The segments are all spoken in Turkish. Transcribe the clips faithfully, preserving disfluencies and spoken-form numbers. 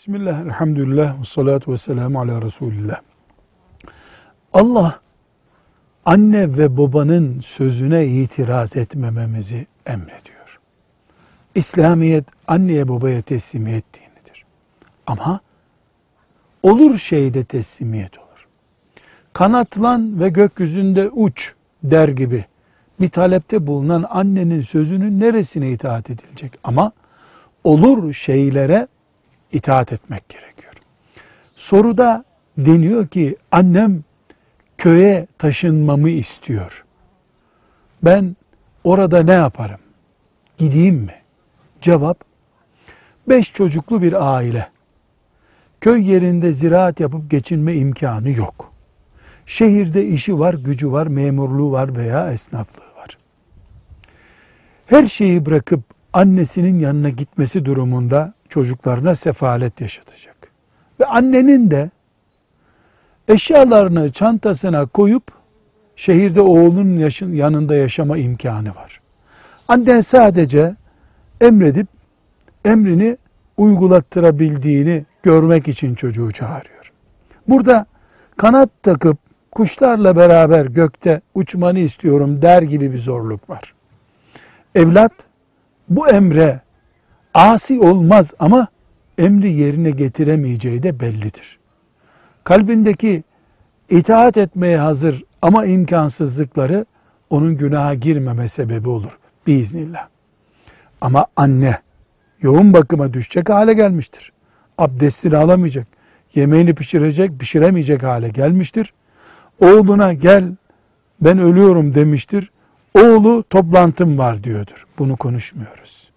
Bismillah, elhamdülillah, ve salatu ve selamu ala Resulillah. Allah, anne ve babanın sözüne itiraz etmememizi emrediyor. İslamiyet, anneye babaya teslimiyet dinidir. Ama olur şeyde teslimiyet olur. Kanatlan ve gökyüzünde uç der gibi bir talepte bulunan annenin sözünün neresine itaat edilecek? Ama olur şeylere itaat etmek gerekiyor. Soruda deniyor ki annem köye taşınmamı istiyor. Ben orada ne yaparım? Gideyim mi? Cevap, beş çocuklu bir aile. Köy yerinde ziraat yapıp geçinme imkanı yok. Şehirde işi var, gücü var, memurluğu var veya esnaflığı var. Her şeyi bırakıp annesinin yanına gitmesi durumunda çocuklarına sefalet yaşatacak. Ve annenin de eşyalarını çantasına koyup şehirde oğlunun yaşın, yanında yaşama imkanı var. Annen sadece emredip emrini uygulattırabildiğini görmek için çocuğu çağırıyor. Burada kanat takıp kuşlarla beraber gökte uçmanı istiyorum der gibi bir zorluk var. Evlat bu emre asi olmaz ama emri yerine getiremeyeceği de bellidir. Kalbindeki itaat etmeye hazır ama imkansızlıkları onun günaha girmeme sebebi olur biiznillah. Ama anne yoğun bakıma düşecek hale gelmiştir. Abdestini alamayacak, yemeğini pişirecek, pişiremeyecek hale gelmiştir. Oğluna gel ben ölüyorum demiştir. Oğlu toplantım var diyordur. Bunu konuşmuyoruz.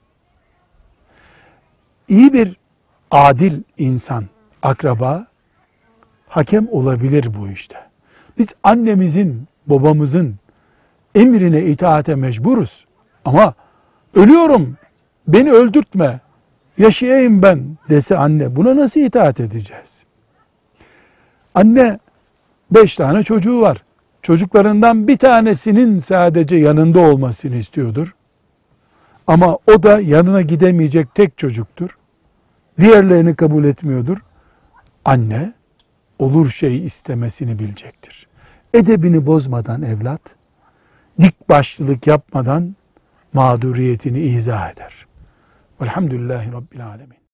İyi bir adil insan, akraba, hakem olabilir bu işte. Biz annemizin, babamızın emrine itaate mecburuz. Ama ölüyorum, beni öldürtme, yaşayayım ben dese anne, buna nasıl itaat edeceğiz? Anne beş tane çocuğu var. Çocuklarından bir tanesinin sadece yanında olmasını istiyordur. Ama o da yanına gidemeyecek tek çocuktur. Diğerlerini kabul etmiyordur. Anne olur şey istemesini bilecektir. Edebini bozmadan evlat, dik başlılık yapmadan mağduriyetini izah eder. Velhamdülillahi Rabbil Alemin.